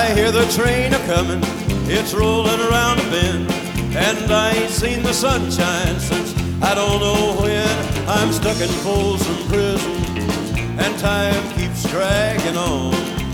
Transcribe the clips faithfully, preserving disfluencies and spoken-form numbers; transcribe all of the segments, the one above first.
I hear the train a-comin', it's rollin' around a bend, and I ain't seen the sunshine since I don't know when. I'm stuck in Folsom Prison, and time keeps dragging on,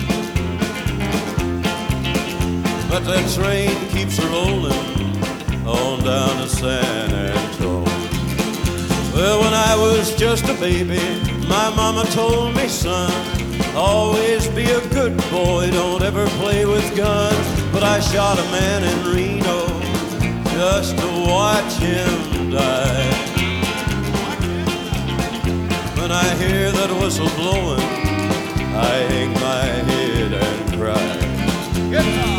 but that train keeps a-rollin' on down to San Antone. Well, when I was just a baby, my mama told me, son, always be a good boy, don't ever play with guns. But I shot a man in Reno just to watch him die. When I hear that whistle blowing, I hang my head and cry. Get on!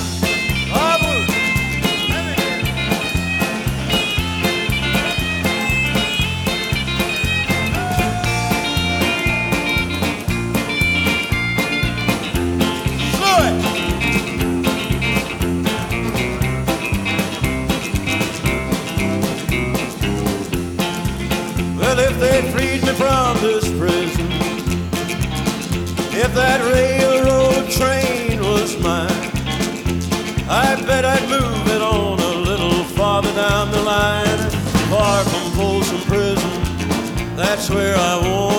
Well, if they freed me from this prison, if that railroad train was mine, I bet I'd move it on a little farther down the line. Far from Folsom Prison, that's where I want